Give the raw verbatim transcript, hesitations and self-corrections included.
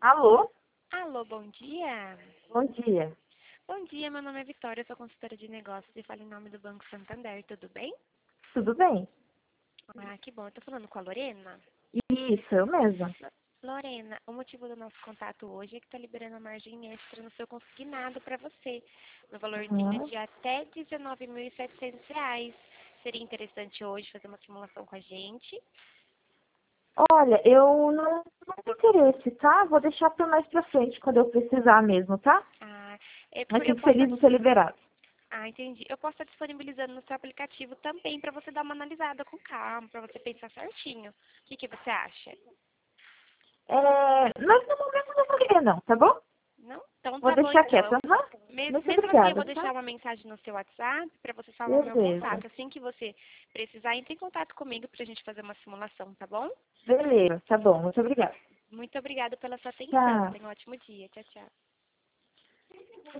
Alô? Alô, bom dia. Bom dia. Bom dia, meu nome é Vitória, eu sou consultora de negócios e falo em nome do Banco Santander, tudo bem? Tudo bem? Ah, que bom, eu tô falando com a Lorena. Isso, eu mesma. Lo- Lorena, o motivo do nosso contato hoje é que tá liberando a margem extra no seu consignado para você, no valorzinho Uhum. de até dezenove mil e setecentos reais. Seria interessante hoje fazer uma simulação com a gente? Olha, eu não, não tenho interesse, tá? Vou deixar para mais pra frente, quando eu precisar mesmo, tá? Ah, é Mas porque eu fico posso feliz de ser liberado. Ah, entendi. Eu posso estar disponibilizando no seu aplicativo também para você dar uma analisada com calma, para você pensar certinho. O que, que você acha? É, mas no momento eu não vou querer não, tá bom? Não? Então Vou tá bom deixar quieto, então. aham? Mes- Muito Mesmo assim, eu obrigada, vou tá? deixar uma mensagem no seu WhatsApp para você salvar o meu Beleza. contato. Assim que você precisar, entre em contato comigo para a gente fazer uma simulação, tá bom? Beleza, tá bom, muito obrigada. Muito obrigada pela sua atenção. Tchau. Tenha um ótimo dia. Tchau, tchau.